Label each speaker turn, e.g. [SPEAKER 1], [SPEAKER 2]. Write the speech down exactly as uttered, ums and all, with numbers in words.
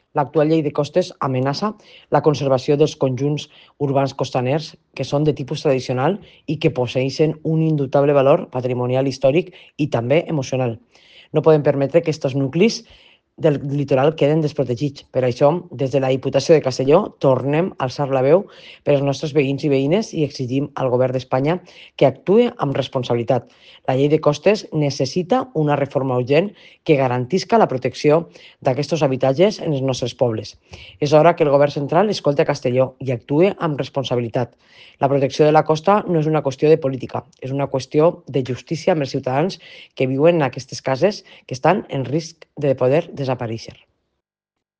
[SPEAKER 1] L'actual llei de costes amenaça la conservació dels conjunts urbans costaners que són de tipus tradicional i que posseeixen un indubtable valor patrimonial històric i també emocional. No podem permetre que aquests nuclis del litoral queden desprotegits. Per això, des de la Diputació de Castelló, tornem a alçar la veu per als nostres veïns i veïnes i exigim al Govern d'Espanya que actuï amb responsabilitat. La llei de costes necessita una reforma urgent que garantisca la protecció d'aquests habitatges en els nostres pobles. És hora que el Govern central escolti a Castelló i actuï amb responsabilitat. La protecció de la costa no és una qüestió de política, és una qüestió de justícia amb els ciutadans que viuen en aquestes cases que estan en risc de poder desaparèixer.